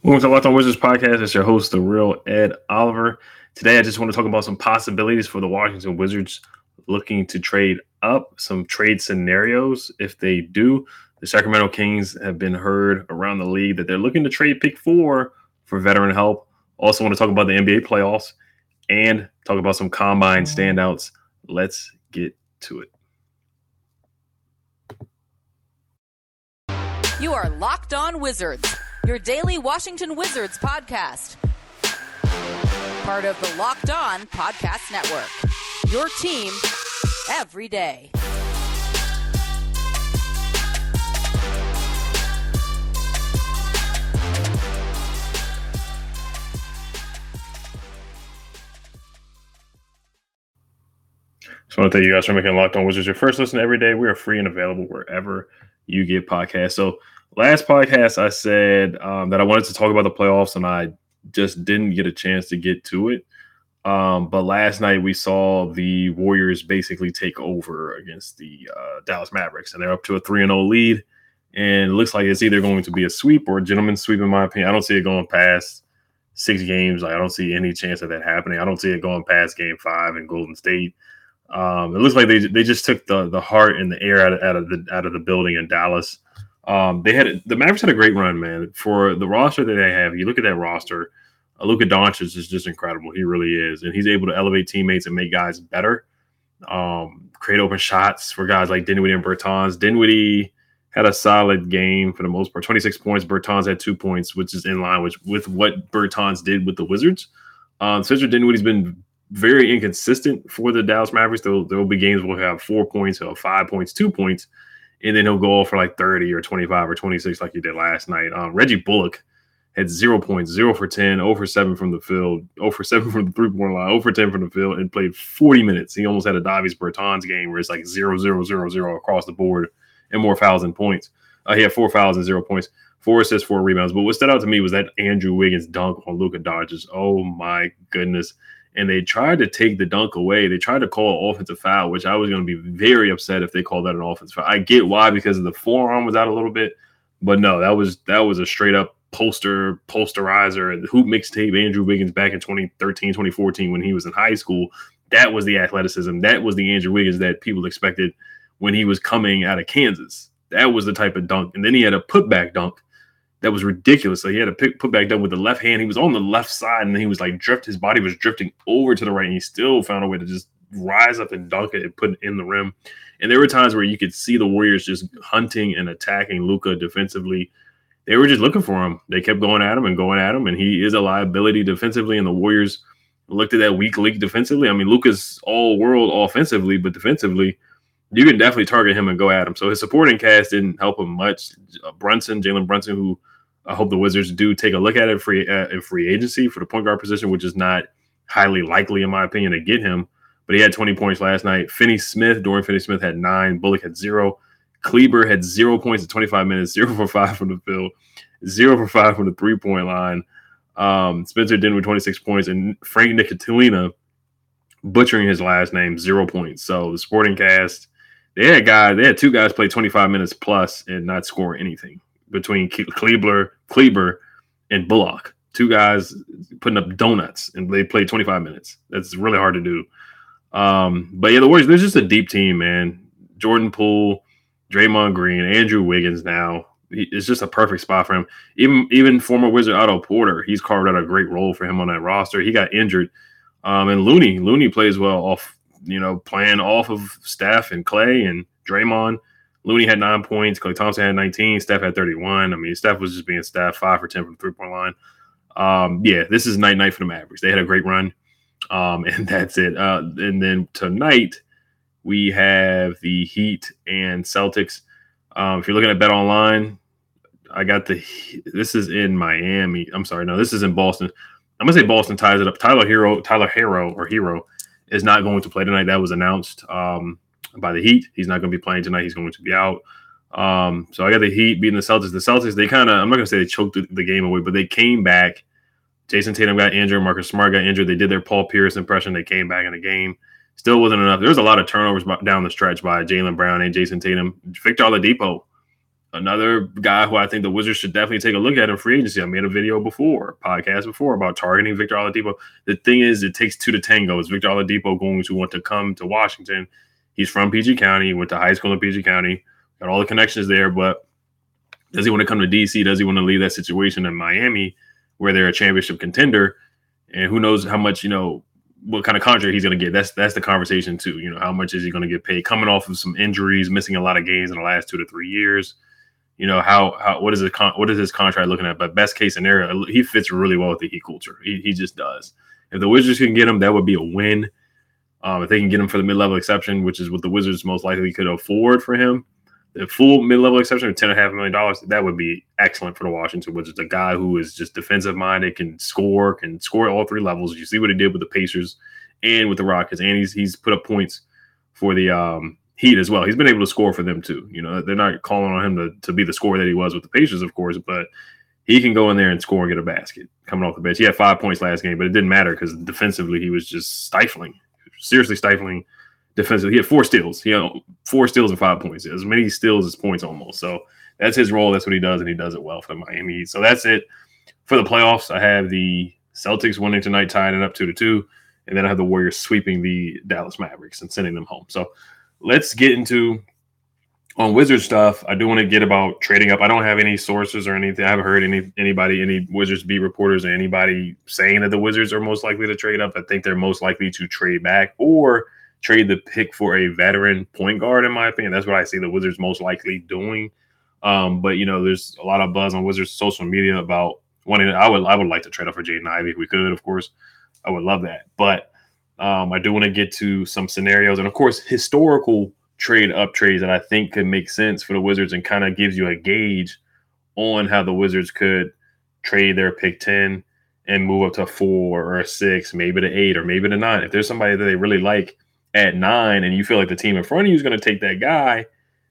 Welcome to Locked On Wizards podcast. It's your host, the real Ed Oliver. Today, I just want to talk about some possibilities for the Washington Wizards looking to trade up, some trade scenarios. If they do, the Sacramento Kings have been heard around the league that they're looking to trade pick 4 for veteran help. Also want to talk about the NBA playoffs and talk about some combine standouts. Let's get to it. You are Locked On Wizards, your daily Washington Wizards podcast. Part of the Locked On Podcast Network, your team every day. Just want to thank you guys for making Locked On Wizards your first listen every day. We are free and available wherever you get podcasts. So last podcast, I said that I wanted to talk about the playoffs, and I just didn't get a chance to get to it. But last night we saw the Warriors basically take over against the Dallas Mavericks, and they're up to a 3-0 lead. And it looks like it's either going to be a sweep or a gentleman's sweep, in my opinion. I don't see it going past 6 games. I don't see any chance of that happening. I don't see it going past Game 5 in Golden State. It looks like they just took the heart and the air out of the building in Dallas. The Mavericks had a great run, man. For the roster that they have, you look at that roster. Luka Doncic is just incredible. He really is, and he's able to elevate teammates and make guys better. Create open shots for guys like Dinwiddie and Bertans. Dinwiddie had a solid game for the most part. 26 points. Bertans had 2 points, which is in line with what Bertans did with the Wizards. Spencer Dinwiddie's been very inconsistent for the Dallas Mavericks. There will be games where he'll have 4 points, he'll have 5 points, 2 points, and then he'll go off for like 30 or 25 or 26 like he did last night. Reggie Bullock had 0 points, 0 for 10, 0 for 7 from the field, 0 for 7 from the three-point line, 0 for 10 from the field, and played 40 minutes. He almost had a Davis Bertans game where it's like 0, 0, 0, 0 across the board and more fouls than points. He had 4 fouls and 0 points, 4 assists, 4 rebounds. But what stood out to me was that Andrew Wiggins dunk on Luka Doncic. Oh, my goodness. And they tried to take the dunk away. They tried to call an offensive foul, which I was going to be very upset if they called that an offensive foul. I get why, because the forearm was out a little bit. But no, that was a straight-up posterizer, hoop mixtape Andrew Wiggins back in 2013, 2014 when he was in high school. That was the athleticism. That was the Andrew Wiggins that people expected when he was coming out of Kansas. That was the type of dunk. And then he had a putback dunk that was ridiculous. So he had a putback dunk with the left hand. He was on the left side, and then he was like his body was drifting over to the right, and he still found a way to just rise up and dunk it and put it in the rim. And there were times where you could see the Warriors just hunting and attacking Luka defensively. They were just looking for him. They kept going at him, and he is a liability defensively, and the Warriors looked at that weak link defensively. I mean, Luka's all-world offensively, but defensively, you can definitely target him and go at him. So his supporting cast didn't help him much. Jalen Brunson, who I hope the Wizards do take a look at it in free agency for the point guard position, which is not highly likely, in my opinion, to get him. But he had 20 points last night. Dorian Finney-Smith had 9. Bullock had 0. Kleber had 0 points in 25 minutes, 0 for 5 from the field, 0 for 5 from the three-point line. Spencer Dinwiddie, 26 points, and Frank Ntilikina, butchering his last name, 0 points. So the supporting cast, they had 2 guys play 25 minutes plus and not score anything between Kleber and Bullock. 2 guys putting up donuts, and they played 25 minutes. That's really hard to do. But yeah, the Warriors, they're just a deep team, man. Jordan Poole, Draymond Green, Andrew Wiggins now. It's just a perfect spot for him. Even former Wizard Otto Porter, he's carved out a great role for him on that roster. He got injured. And Looney plays well off, playing off of Steph and Clay and Draymond. Looney had 9 points. Klay Thompson had 19. Steph had 31. I mean, Steph was just being Steph, 5 for 10 from the three-point line. This is night for the Mavericks. They had a great run, and that's it. And then tonight we have the Heat and Celtics. If you're looking at Bet Online, this is in Miami. I'm sorry, no, this is in Boston. I'm gonna say Boston ties it up. Tyler Hero is not going to play tonight. That was announced by the Heat. He's not going to be playing tonight. He's going to be out. So I got the Heat beating the Celtics. The Celtics, they kind of, I'm not going to say they choked the game away, but they came back. Jason Tatum got injured. Marcus Smart got injured. They did their Paul Pierce impression. They came back in the game. Still wasn't enough. There was a lot of turnovers down the stretch by Jaylen Brown and Jason Tatum. Victor Oladipo Another guy who I think the Wizards should definitely take a look at in free agency. I made a podcast before about targeting Victor Oladipo. The thing is, it takes two to tango. Is Victor Oladipo going to want to come to Washington? He's from PG County, went to high school in PG County, got all the connections there, but does he want to come to DC? Does he want to leave that situation in Miami where they're a championship contender? And who knows how much, what kind of contract he's going to get. That's the conversation too. How much is he going to get paid coming off of some injuries, missing a lot of games in the last 2 to 3 years? What is his contract looking at? But best case scenario, he fits really well with the Heat culture. He just does. If the Wizards can get him, that would be a win. If they can get him for the mid-level exception, which is what the Wizards most likely could afford for him, the full mid-level exception of $10.5 million, that would be excellent for the Washington Wizards. A guy who is just defensive-minded, can score at all three levels. You see what he did with the Pacers and with the Rockets, and he's put up points for the Heat as well. He's been able to score for them too. They're not calling on him to be the scorer that he was with the Pacers, of course, but he can go in there and score and get a basket coming off the bench. He had 5 points last game, but it didn't matter because defensively he was just seriously stifling defensively. He had 4 steals. He had 4 steals and 5 points. As many steals as points almost. So that's his role. That's what he does, and he does it well for the Miami Heat. So that's it for the playoffs. I have the Celtics winning tonight, tying it up 2-2, and then I have the Warriors sweeping the Dallas Mavericks and sending them home. So let's get into on Wizards stuff. I do want to get about trading up. I don't have any sources or anything. I haven't heard any Wizards beat reporters or anybody saying that the Wizards are most likely to trade up. I think they're most likely to trade back or trade the pick for a veteran point guard, in my opinion. That's what I see the Wizards most likely doing. But there's a lot of buzz on Wizards social media about wanting. I would like to trade up for Jaden Ivey if we could, of course. I would love that. But I do want to get to some scenarios and, of course, historical trades that I think could make sense for the Wizards and kind of gives you a gauge on how the Wizards could trade their pick 10 and move up to 4 or a 6, maybe to 8 or maybe to 9. If there's somebody that they really like at 9 and you feel like the team in front of you is going to take that guy,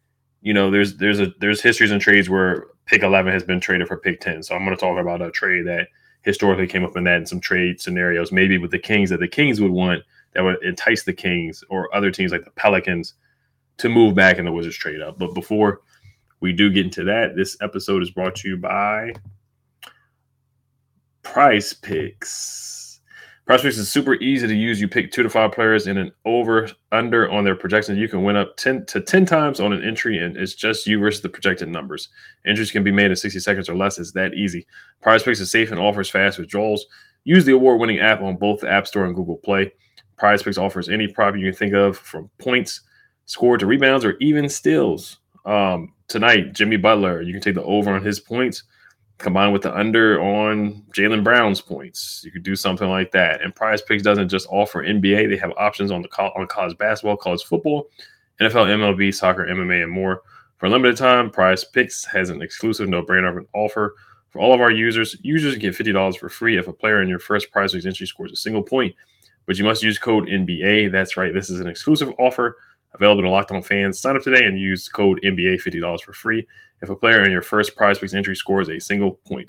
there's histories and trades where pick 11 has been traded for pick 10. So I'm going to talk about a trade that historically came up in that and some trade scenarios, maybe with the Kings that the Kings would want that would entice the Kings or other teams like the Pelicans to move back in the Wizards trade up. But before we do get into that, this episode is brought to you by Prize Picks. Prize Picks is super easy to use. You pick 2 to 5 players in an over-under on their projections. You can win up 10 times on an entry, and it's just you versus the projected numbers. Entries can be made in 60 seconds or less. It's that easy. Prize Picks is safe and offers fast withdrawals. Use the award-winning app on both the App Store and Google Play. Prize Picks offers any prop you can think of, from points scored to rebounds or even steals. Tonight, Jimmy Butler, you can take the over on his points, combined with the under on Jaylen Brown's points. You could do something like that. And Prize Picks doesn't just offer NBA. They have options on college basketball, college football, NFL, MLB, soccer, MMA, and more. For a limited time, Prize Picks has an exclusive no-brainer offer for all of our users. Users get $50 for free if a player in your first Prize Picks entry scores a single point. But you must use code NBA. That's right. This is an exclusive offer available to Locked On fans. Sign up today and use code NBA, $50 for free if a player in your first Prize Picks entry scores a single point.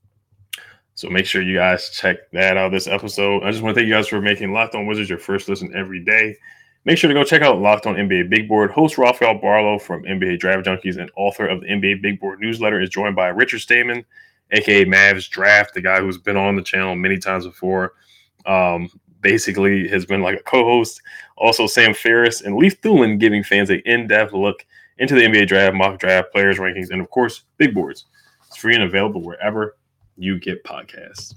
So make sure you guys check that out this episode. I just want to thank you guys for making Locked On Wizards your first listen every day. Make sure to go check out Locked On NBA Big Board. Host Rafael Barlow from NBA Draft Junkies and author of the NBA Big Board newsletter is joined by Richard Stayman, a.k.a. Mavs Draft, the guy who's been on the channel many times before. Basically has been like a co-host. Also Sam Ferris and Leif Thulin giving fans an in-depth look into the NBA draft, mock draft, players rankings, and of course, big boards. It's free and available wherever you get podcasts.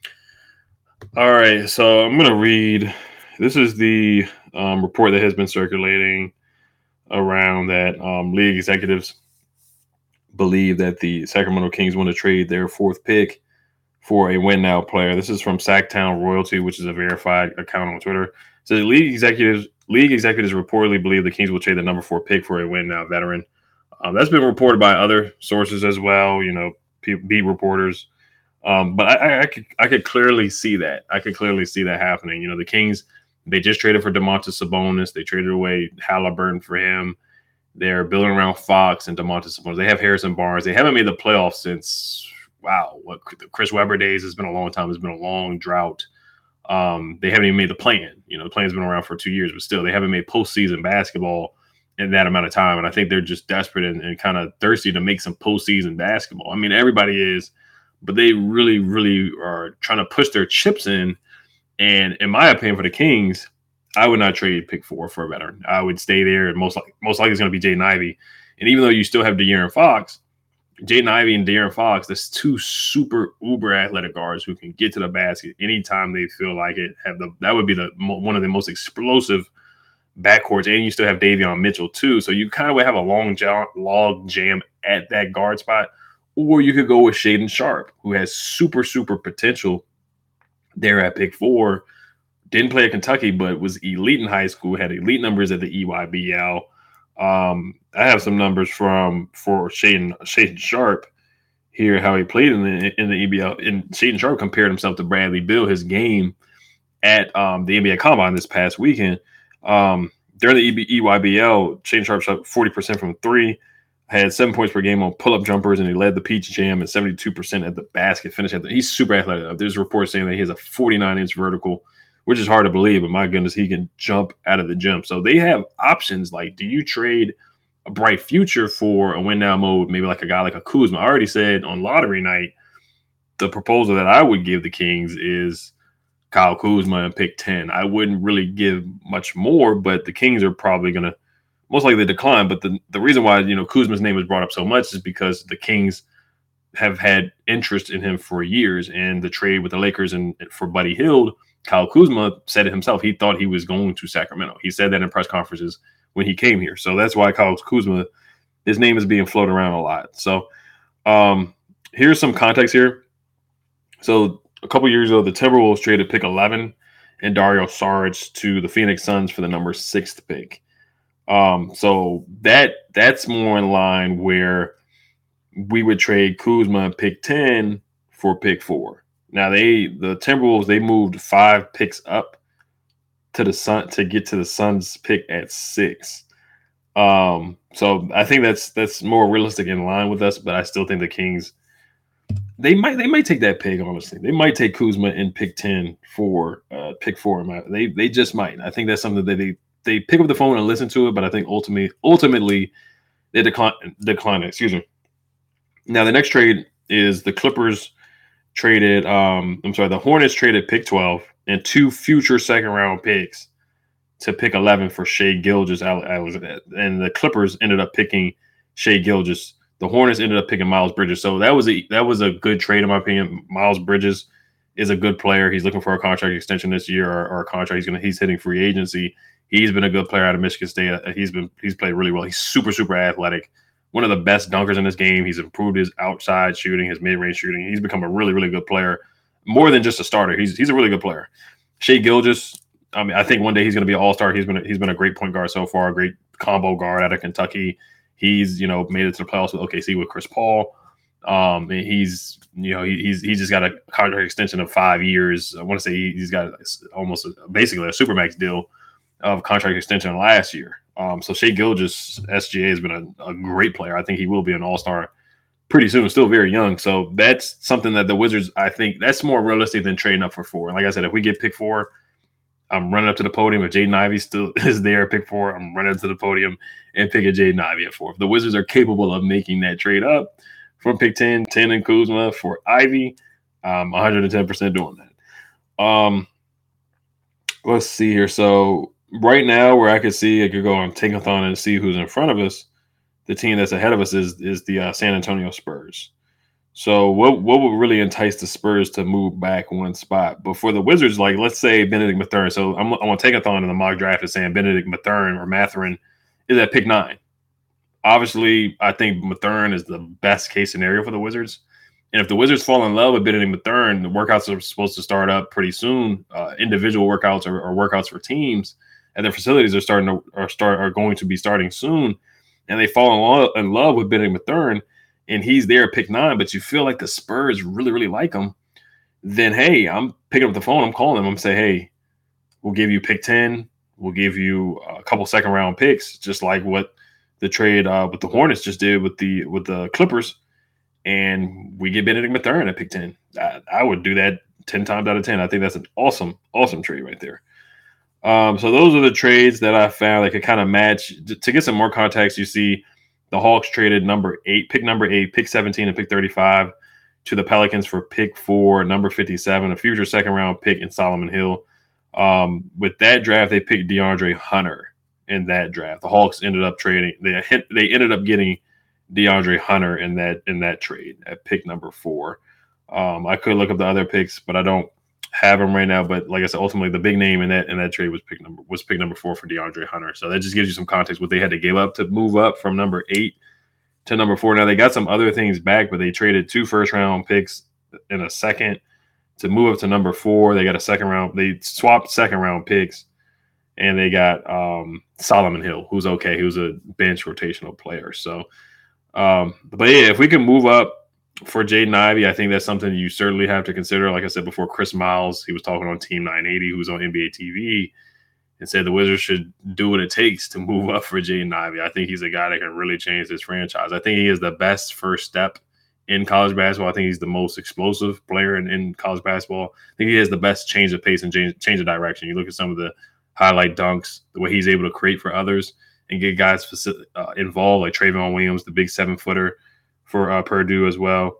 All right, so I'm going to read. This is the report that has been circulating around that league executives believe that the Sacramento Kings want to trade their 4th pick for a win now player. This is from Sacktown Royalty, which is a verified account on Twitter. So the league executives reportedly believe the Kings will trade the number 4 pick for a win now veteran. That's been reported by other sources as well, beat reporters. But I could clearly see that. I could clearly see that happening. The Kings, they just traded for Domantas Sabonis. They traded away Halliburton for him. They're building around Fox and Domantas Sabonis. They have Harrison Barnes. They haven't made the playoffs since the Chris Webber days. Has been a long time. It's been a long drought. They haven't even made the plan. The plan's been around for 2 years, but still, they haven't made postseason basketball in that amount of time. And I think they're just desperate and kind of thirsty to make some postseason basketball. I mean, everybody is, but they really, really are trying to push their chips in. And in my opinion, for the Kings, I would not trade pick 4 for a veteran. I would stay there, and most likely it's going to be Jaden Ivey. And even though you still have De'Aaron Fox, Jaden Ivey and De'Aaron Fox, that's two super uber athletic guards who can get to the basket anytime they feel like it. That would be one of the most explosive backcourts, and you still have Davion Mitchell too. So you kind of would have a log jam at that guard spot, or you could go with Shaedon Sharpe, who has super potential there at pick 4. Didn't play at Kentucky, but was elite in high school. Had elite numbers at the EYBL. I have some numbers for Shaedon Sharpe here, how he played in the EBL. And Shaedon Sharpe compared himself to Bradley Beal, his game at the NBA Combine this past weekend. During the EYBL, Shaedon Sharpe shot 40% from 3, had 7 points per game on pull-up jumpers, and he led the Peach Jam at 72% at the basket. He's super athletic. There's reports saying that he has a 49-inch vertical, which is hard to believe, but my goodness, he can jump out of the gym. So they have options like, do you trade a bright future for a win-now mode, maybe like a guy like a Kuzma? I already said on lottery night, the proposal that I would give the Kings is Kyle Kuzma and pick 10. I wouldn't really give much more, but the Kings are probably going to most likely decline. But the reason why, Kuzma's name was brought up so much is because the Kings have had interest in him for years, and the trade with the Lakers and for Buddy Hield, Kyle Kuzma said it himself. He thought he was going to Sacramento. He said that in press conferences when he came here. So that's why Kyle Kuzma, his name is being floated around a lot. So here's some context here. So a couple years ago, the Timberwolves traded pick 11 and Dario Saric to the Phoenix Suns for the number 6th pick. So that's more in line where we would trade Kuzma and pick 10 for pick 4. Now the Timberwolves, they moved 5 picks up to the Sun to get to the Suns pick at 6. So I think that's more realistic in line with us, but I still think the Kings, they might take that pick, honestly. They might take Kuzma and pick 10 for pick 4. They just might. I think that's something that they pick up the phone and listen to it, but I think ultimately they decline it. Excuse me. Now the next trade is the Clippers traded, the Hornets traded pick 12 and 2 future second-round picks to pick 11 for Shai Gilgeous. And the Clippers ended up picking Shai Gilgeous. The Hornets ended up picking Miles Bridges. So that was a good trade, in my opinion. Miles Bridges is a good player. He's looking for a contract extension this year or a contract. He's hitting free agency. He's been a good player out of Michigan State. He's played really well. He's super athletic. One of the best dunkers in this game. He's improved his outside shooting, his mid-range shooting. He's become a really, really good player. More than just a starter. He's a really good player. Shai Gilgeous, I think one day he's going to be an all-star. He's been a great point guard so far, a great combo guard out of Kentucky. He's made it to the playoffs with OKC with Chris Paul. And he's just got a contract extension of 5 years. I want to say he's got almost basically a supermax deal of contract extension last year. So Shai Gilgeous, SGA, has been a great player. I think he will be an all-star pretty soon, still very young. So that's something that the Wizards, I think that's more realistic than trading up for 4. And like I said, if we get pick 4, I'm running up to the podium. If Jaden Ivey still is there at pick 4, I'm running up to the podium and picking Jaden Ivey at 4. If the Wizards are capable of making that trade up from pick 10 and Kuzma for Ivy, I'm 110% doing that. Let's see here. So right now, where I could go on Tankathon and see who's in front of us, the team that's ahead of us is the San Antonio Spurs. So what would really entice the Spurs to move back one spot? But for the Wizards, like let's say Benedict Mathurin. So I'm on Tankathon in the mock draft is saying Benedict Mathurin is at pick 9. Obviously, I think Mathurin is the best case scenario for the Wizards. And if the Wizards fall in love with Benedict Mathurin, the workouts are supposed to start up pretty soon. Individual workouts or workouts for teams at their facilities are going to be starting soon. And they fall in love with Benedict Mathurin, and he's there at pick 9, but you feel like the Spurs really, really like him, then, hey, I'm picking up the phone. I'm calling them. I'm saying, hey, we'll give you pick 10. We'll give you a couple second-round picks, just like what the trade with the Hornets just did with the Clippers, and we get Benedict Mathurin at pick 10. I would do that 10 times out of 10. I think that's an awesome, awesome trade right there. So those are the trades that I found that could kind of match. To get some more context, you see the Hawks traded pick number 8, pick 17, and pick 35 to the Pelicans for pick 4, number 57, a future second round pick in Solomon Hill. With that draft, they picked DeAndre Hunter in that draft. The Hawks ended up trading. They ended up getting DeAndre Hunter in that trade at pick number 4. I could look up the other picks, but I don't have them right now. But like I said, ultimately the big name in that trade was pick number 4 for DeAndre Hunter. So that just gives you some context what they had to give up to move up from number 8 to number 4. Now they got some other things back, but they traded 2 first-round picks and a second to move up to number 4. They got a second round. They swapped second-round picks, and they got Solomon Hill, who's okay. He was a bench rotational player. So, but yeah, if we can move up for Jaden Ivey, I think that's something you certainly have to consider. Like I said before, Chris Miles, he was talking on Team 980, who's on NBA TV, and said the Wizards should do what it takes to move up for Jaden Ivey. I think he's a guy that can really change this franchise. I think he is the best first step in college basketball. I think he's the most explosive player in college basketball. I think he has the best change of pace and change of direction. You look at some of the highlight dunks, the way he's able to create for others and get guys involved, like Trayvon Williams, the big 7-footer for Purdue as well.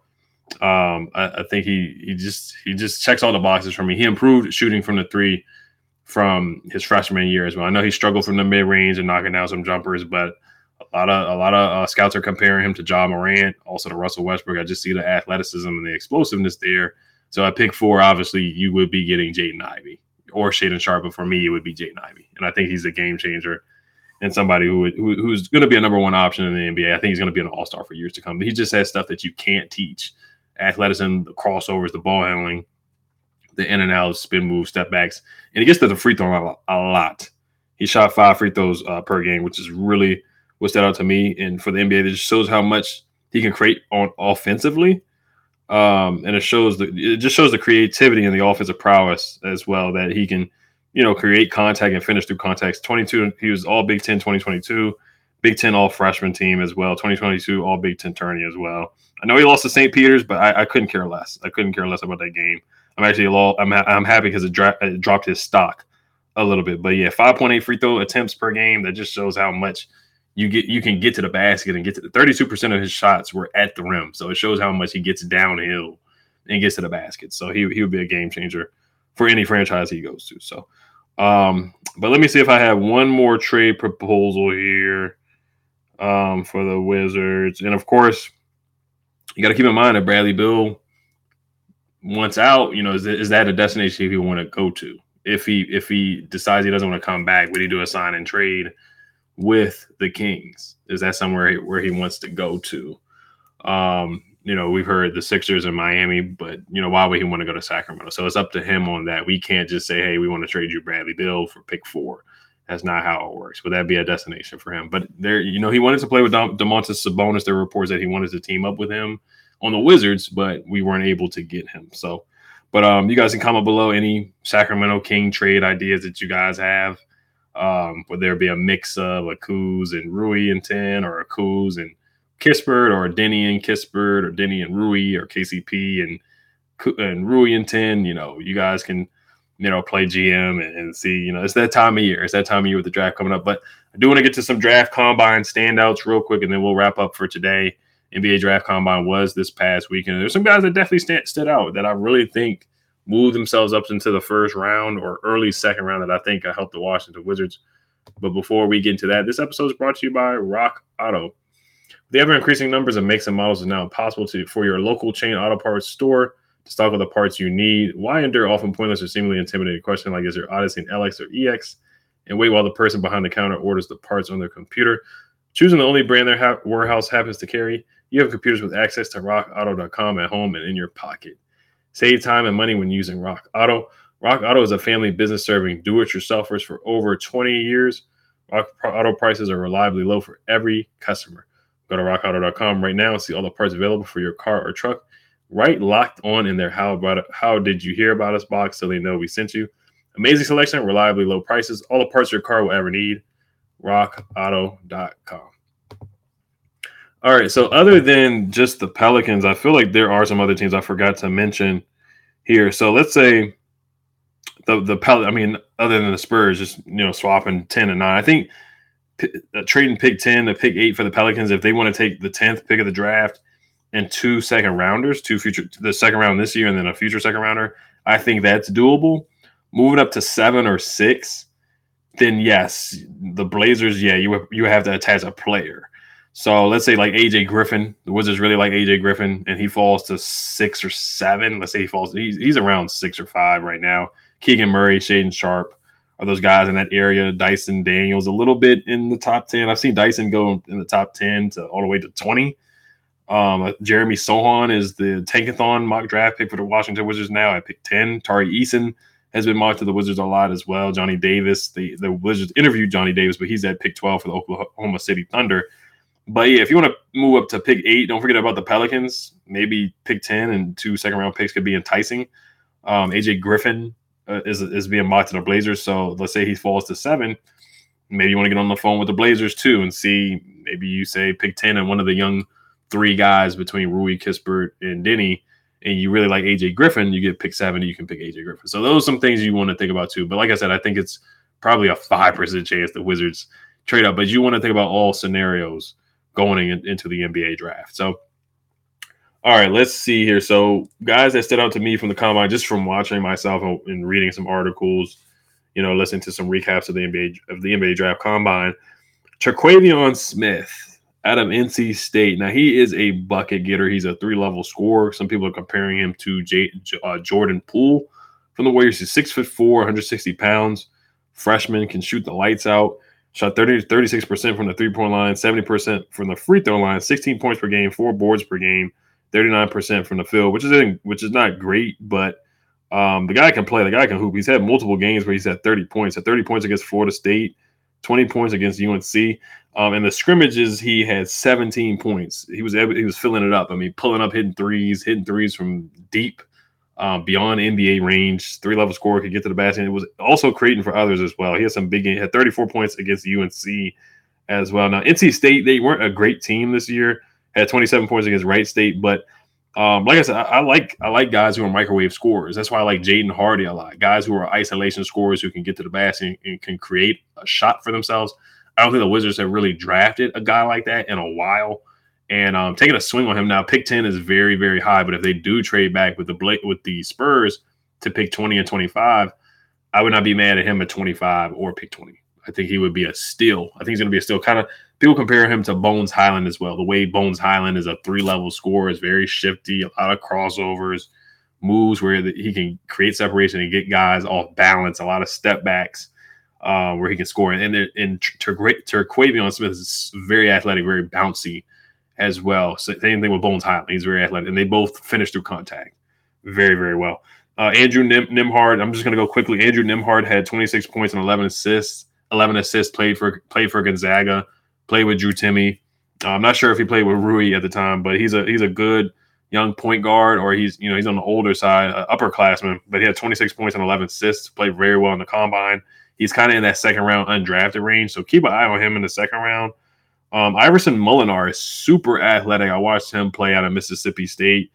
I think he just checks all the boxes for me. He improved shooting from the 3 from his freshman year as well. I know he struggled from the mid range and knocking down some jumpers, but a lot of scouts are comparing him to Ja Morant, also to Russell Westbrook. I just see the athleticism and the explosiveness there. So at pick 4, obviously you would be getting Jaden Ivey or Shaedon Sharpe, but for me it would be Jaden Ivey, and I think he's a game changer and somebody who's going to be a number 1 option in the NBA. I think he's going to be an all-star for years to come. But he just has stuff that you can't teach: athleticism, the crossovers, the ball handling, the in and out, spin moves, step backs, and he gets to the free throw a lot. He shot 5 free throws per game, which is really what stood out to me. And for the NBA, it just shows how much he can create on offensively, and it just shows the creativity and the offensive prowess as well, that he can, create contact and finish through contacts. 22, he was all Big Ten 2022, Big Ten all freshman team as well. 2022 all Big Ten tourney as well. I know he lost to St. Peter's, but I couldn't care less. I couldn't care less about that game. I'm happy because it dropped his stock a little bit. But yeah, 5.8 free throw attempts per game. That just shows how much you can get to the basket and get to the 32% of his shots were at the rim. So it shows how much he gets downhill and gets to the basket. So he would be a game changer for any franchise he goes to. So, but let me see if I have one more trade proposal here for the Wizards. And of course, you got to keep in mind that Bradley Beal wants out. Is that a destination he want to go to? If he decides he doesn't want to come back, would he do a sign and trade with the Kings? Is that somewhere where he wants to go to? We've heard the Sixers in Miami, but why would he want to go to Sacramento? So it's up to him on that. We can't just say, hey, we want to trade you Bradley Beal for pick 4. That's not how it works. Would that be a destination for him? But there, he wanted to play with Domantas Sabonis. There were reports that he wanted to team up with him on the Wizards, but we weren't able to get him. So, but you guys can comment below any Sacramento King trade ideas that you guys have. Would there be a mix of a Kuz and Rui and 10, or a Kuz and Kispert, or a Denny and Kispert, or Denny and Rui, or KCP and Rui and 10? You guys can play GM and see. It's that time of year. It's that time of year with the draft coming up. But I do want to get to some draft combine standouts real quick, and then we'll wrap up for today. NBA draft combine was this past weekend. There's some guys that definitely stood out that I really think moved themselves up into the first round or early second round that I think helped the Washington Wizards. But before we get into that, this episode is brought to you by Rock Auto. The ever-increasing numbers of makes and models is now impossible for your local chain auto parts store to stock all the parts you need. Why endure often pointless or seemingly intimidating question like, is there Odyssey an LX or EX? And wait while the person behind the counter orders the parts on their computer. Choosing the only brand their warehouse happens to carry, you have computers with access to rockauto.com at home and in your pocket. Save time and money when using Rock Auto. Rock Auto is a family business serving do-it-yourselfers for over 20 years. Rock Auto prices are reliably low for every customer. Go to rockauto.com right now and see all the parts available for your car or truck. Right locked on in their how did you hear about us box so they know we sent you. Amazing selection, reliably low prices, all the parts your car will ever need. rockauto.com. All right, so other than just the Pelicans, I feel like there are some other teams I forgot to mention here. So let's say I mean, other than the Spurs, just swapping 10 and 9. I think trading pick 10 to pick 8 for the Pelicans, if they want to take the 10th pick of the draft and 2 second rounders, the second round this year and then a future second rounder, I think that's doable. Moving up to 7 or 6, then yes, the Blazers, you have to attach a player. So let's say like AJ Griffin, the Wizards really like AJ Griffin, and he falls to 6 or 7. Let's say he's around 6 or 5 right now. Keegan Murray, Shaedon Sharpe are those guys in that area. Dyson Daniels a little bit in the top 10. I've seen Dyson go in the top 10 to all the way to 20. Jeremy Sohan is the Tankathon mock draft pick for the Washington Wizards now at pick 10. Tari Eason has been mocked to the Wizards a lot as well. Johnny Davis, the Wizards interviewed Johnny Davis, but he's at pick 12 for the Oklahoma City Thunder. But yeah, if you want to move up to pick 8, don't forget about the Pelicans. Maybe pick 10 and 2 second-round picks could be enticing. AJ Griffin is being mocked to the Blazers. So let's say he falls to 7. Maybe you want to get on the phone with the Blazers too and see, maybe you say pick 10 and one of the young 3 guys between Rui, Kispert, and Denny, and you really like AJ Griffin, you get pick 7, you can pick AJ Griffin. So those are some things you want to think about too. But like I said, I think it's probably a 5% chance the Wizards trade up. But you want to think about all scenarios going into the NBA draft. So, all right, let's see here. So guys that stood out to me from the combine, just from watching myself and reading some articles, listening to some recaps of the NBA draft combine. Terquavion Smith out of NC State. Now, he is a bucket getter. He's a 3-level scorer. Some people are comparing him to Jordan Poole from the Warriors. He's 6'4", 160 pounds. Freshman, can shoot the lights out. Shot 36% from the three-point line, 70% from the free throw line, 16 points per game, 4 boards per game, 39% from the field, which is not great, but the guy can play. The guy can hoop. He's had multiple games where he's had 30 points. Had 30 points against Florida State, 20 points against UNC. In the scrimmages, he had 17 points. He was filling it up. I mean, pulling up, hitting threes from deep, beyond NBA range. 3-level scorer, could get to the basket. It was also creating for others as well. He had some big games. Had 34 points against UNC as well. Now, NC State, they weren't a great team this year. Had 27 points against Wright State, but like I said, I like guys who are microwave scorers. That's why I like Jaden Hardy a lot. Guys who are isolation scorers who can get to the basket and can create a shot for themselves. I don't think the Wizards have really drafted a guy like that in a while. And taking a swing on him now, pick 10 is very, very high. But if they do trade back with the Spurs to pick 20 and 25, I would not be mad at him at 25 or pick 20. I think he would be a steal. I think he's going to be a steal. Kind of people compare him to Bones Highland as well. The way Bones Highland is a 3-level scorer, is very shifty, a lot of crossovers, moves where he can create separation and get guys off balance, a lot of step backs where he can score. And Terquavion Smith is very athletic, very bouncy as well. So same thing with Bones Highland. He's very athletic, and they both finish through contact very, very well. Andrew Nembhard, I'm just going to go quickly. Andrew Nembhard had 26 points and 11 assists. Played for Gonzaga, played with Drew Timme. I'm not sure if he played with Rui at the time, but he's a good young point guard, or he's on the older side, upperclassman. But he had 26 points and 11 assists. Played very well in the combine. He's kind of in that second round undrafted range, so keep an eye on him in the second round. Iverson Molinar is super athletic. I watched him play out of Mississippi State.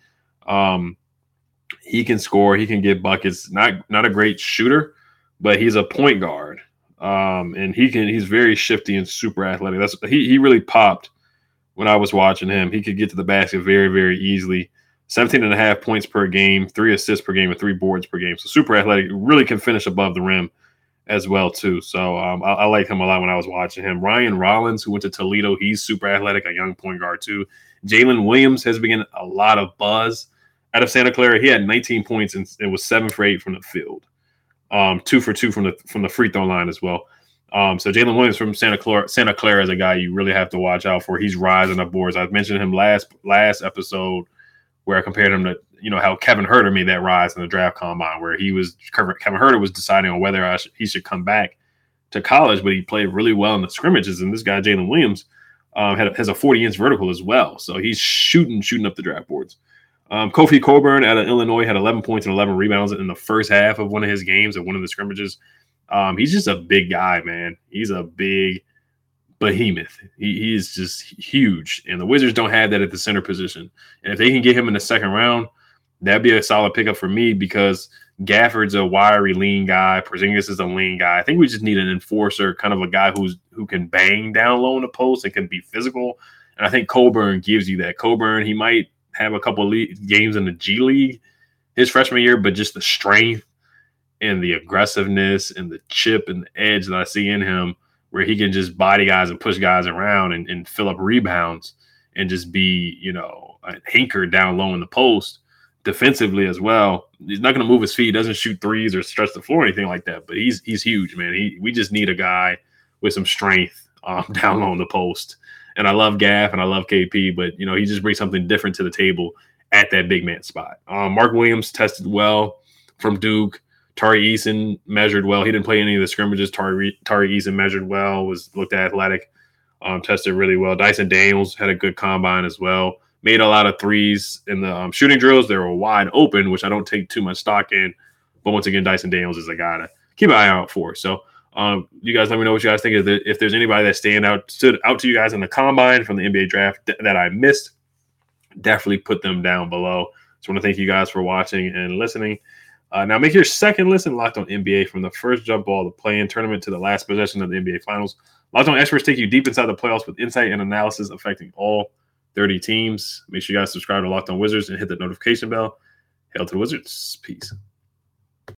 He can score. He can get buckets. Not a great shooter, but he's a point guard. And he's very shifty and super athletic. He really popped when I was watching him. He could get to the basket very, very easily. 17.5 points per game, 3 assists per game, and 3 boards per game. So super athletic, really can finish above the rim as well too. So I like him a lot when I was watching him. Ryan Rollins, who went to Toledo, he's super athletic, a young point guard too. Jalen Williams has been getting a lot of buzz out of Santa Clara. He had 19 points and it was 7 for 8 from the field. 2 for 2 from the free throw line as well. So Jalen Williams from Santa Clara is a guy you really have to watch out for. He's rising up boards. I mentioned him last episode where I compared him to how Kevin Huerter made that rise in the draft combine, where Kevin Huerter was deciding on whether he should come back to college, but he played really well in the scrimmages. And this guy Jalen Williams has a 40-inch vertical as well, so he's shooting up the draft boards. Kofi Cockburn out of Illinois had 11 points and 11 rebounds in the first half of one of his games at one of the scrimmages. He's just a big guy, man. He's a big behemoth. He is just huge, and the Wizards don't have that at the center position. And if they can get him in the second round, that'd be a solid pickup for me, because Gafford's a wiry, lean guy. Porzingis is a lean guy. I think we just need an enforcer, kind of a guy who can bang down low in the post and can be physical. And I think Coburn gives you that. Coburn, he might have a couple of games in the G League his freshman year, but just the strength and the aggressiveness and the chip and the edge that I see in him, where he can just body guys and push guys around and fill up rebounds and just be, anchored down low in the post defensively as well. He's not going to move his feet. He doesn't shoot threes or stretch the floor or anything like that, but he's huge, man. We just need a guy with some strength down low in the post. And I love Gaff and I love KP, but, he just brings something different to the table at that big man spot. Mark Williams tested well from Duke. Tari Eason measured well. He didn't play any of the scrimmages. Tari Eason measured well, looked athletic, tested really well. Dyson Daniels had a good combine as well. Made a lot of threes in the shooting drills. They were wide open, which I don't take too much stock in. But once again, Dyson Daniels is a guy to keep an eye out for. So you guys let me know what you guys think. If there's anybody that stood out to you guys in the combine from the NBA draft that I missed, definitely put them down below. Just want to thank you guys for watching and listening. Now make your second listen Locked On NBA from the first jump ball, the play-in tournament, to the last possession of the NBA Finals. Locked On experts take you deep inside the playoffs with insight and analysis affecting all 30 teams. Make sure you guys subscribe to Locked On Wizards and hit the notification bell. Hail to the Wizards. Peace.